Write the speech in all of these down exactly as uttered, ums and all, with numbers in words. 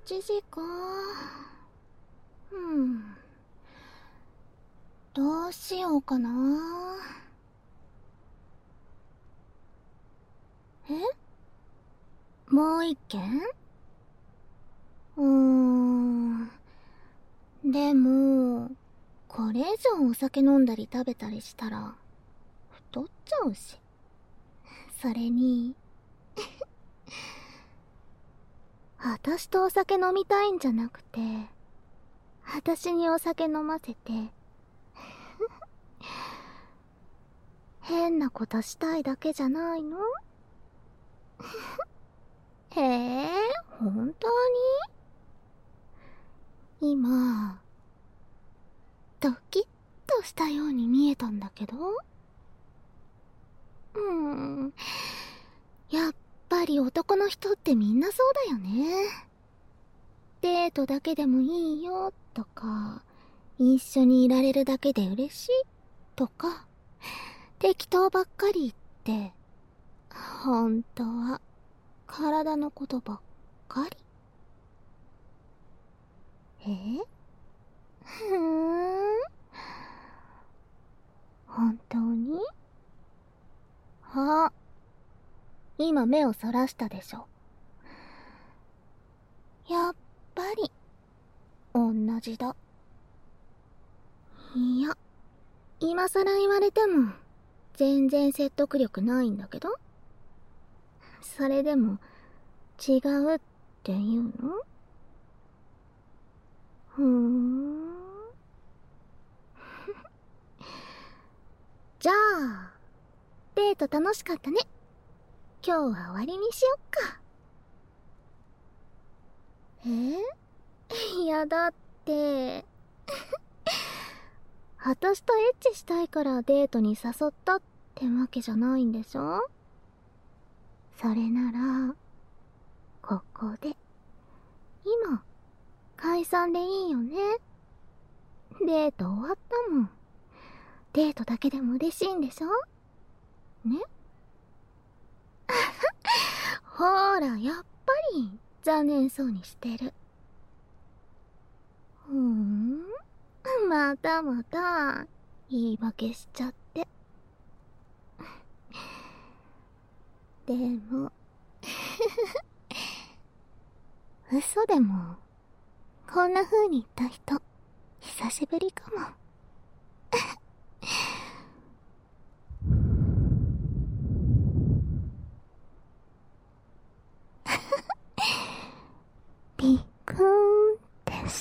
ちじか。うん。どうしようかな。え？もう一軒？うーん。でも、これ以上お酒飲んだり食べたりしたら、太っちゃうし。それに、私とお酒飲みたいんじゃなくて、私にお酒飲ませて、変なことしたいだけじゃないの？へえ、本当に？今、ドキッとしたように見えたんだけど。うーん、やっぱり男の人ってみんなそうだよね。デートだけでもいいよとか、一緒にいられるだけで嬉しいとか、適当ばっかり言って、本当は体のことばっかり。え？ふーん。本当に？あ、今目をそらしたでしょ。やっぱり、同じだ。いや、今さら言われても、全然説得力ないんだけど。それでも、違うって言うの？ふーん。じゃあ、デート楽しかったね。今日は終わりにしよっか。え？いやだって。私とエッチしたいからデートに誘ったってわけじゃないんでしょ？それなら、ここで、今、解散でいいよね。デート終わったもん。デートだけでも嬉しいんでしょ？ね？ほーら、やっぱり、残念そうにしてる。ふーん、またまた、言い訳しちゃって。でも、嘘でも、こんな風に言った人、久しぶりかも。びっくーんでした。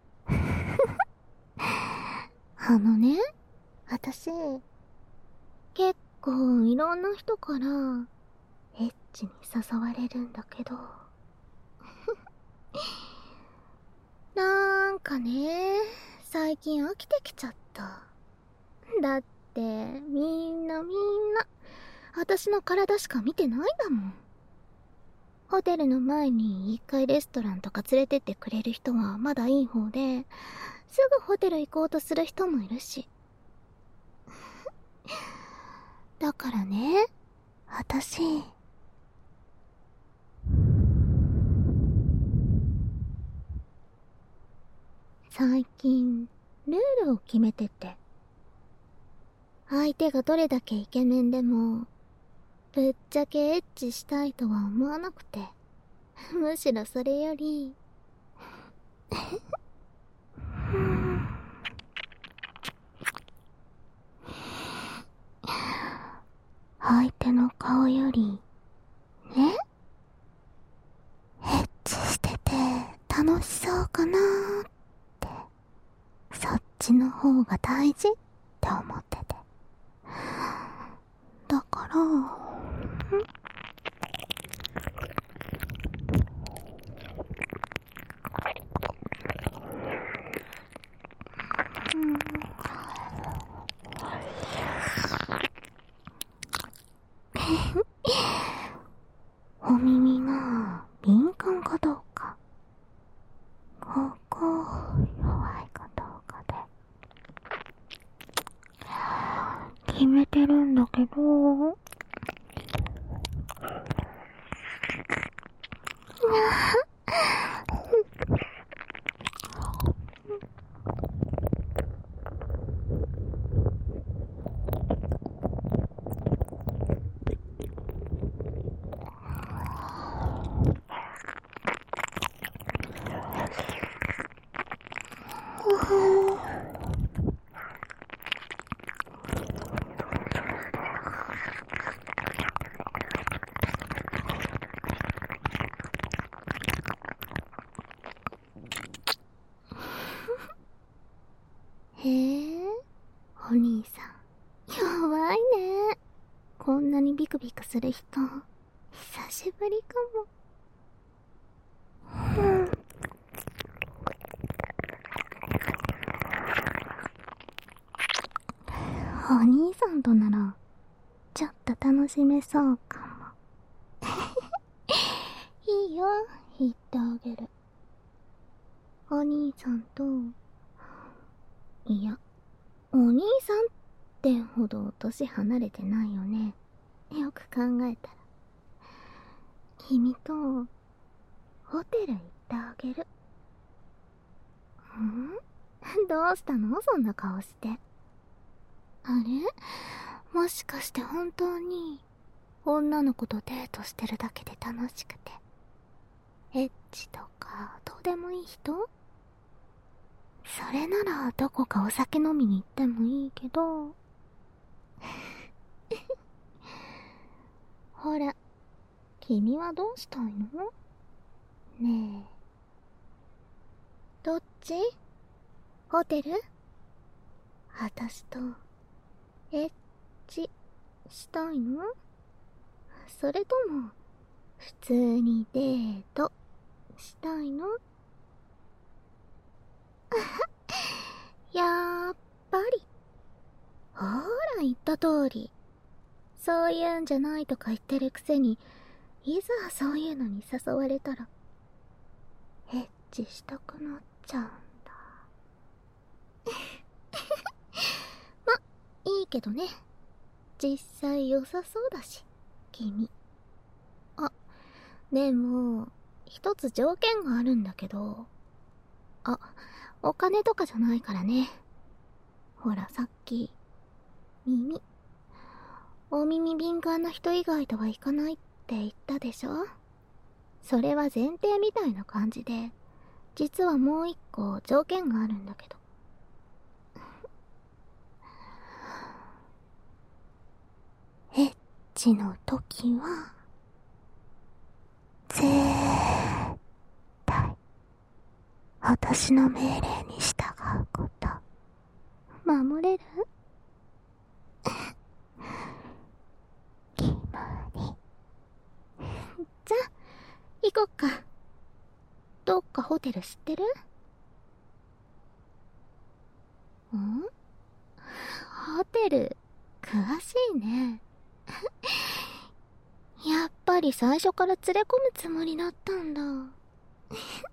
あのね、私、結構いろんな人から、エッチに誘われるんだけど。なんかね、最近飽きてきちゃった。だって、みんなみんな、私の体しか見てないんだもん。ホテルの前に一回レストランとか連れてってくれる人はまだいい方で、すぐホテル行こうとする人もいるし。だからね、私、最近、ルールを決めてて。相手がどれだけイケメンでも、ぶっちゃけエッチしたいとは思わなくて。むしろそれより、相手の顔より、ね？エッチしてて楽しそうかなーって、そっちの方が大事って思ってて。だから、お耳が敏感かどうか、ここ弱いかどうかで決めてるんだけど。 へえ、お兄さん弱いね。こんなにビクビクする人久しぶりかも。うん。お兄さんとならちょっと楽しめそうかも。いいよ、言ってあげる。お兄さんと、いや、お兄さんってほど年離れてないよね。よく考えたら。君とホテル行ってあげる。ん？どうしたのそんな顔して。あれ？もしかして本当に女の子とデートしてるだけで楽しくてエッチとかどうでもいい人？それならどこかお酒飲みに行ってもいいけどほら、君はどうしたいの？ねえ、どっち？ホテル？私とエッチしたいの？それとも普通にデートしたいの？やっぱり。ほーら言った通り、そういうんじゃないとか言ってるくせに、いざそういうのに誘われたらエッチしたくなっちゃうんだ。ま、いいけどね。実際良さそうだし、君。あ、でも一つ条件があるんだけど。あ、お金とかじゃないからね。ほらさっき耳、お耳敏感な人以外とはいかないって言ったでしょ。それは前提みたいな感じで、実はもう一個条件があるんだけど。エッチの時は絶対私の命令に従うこと。守れる？決まり。じゃあ行こっか。どっかホテル知ってる？ん？ホテル詳しいね。やっぱり最初から連れ込むつもりだったんだ。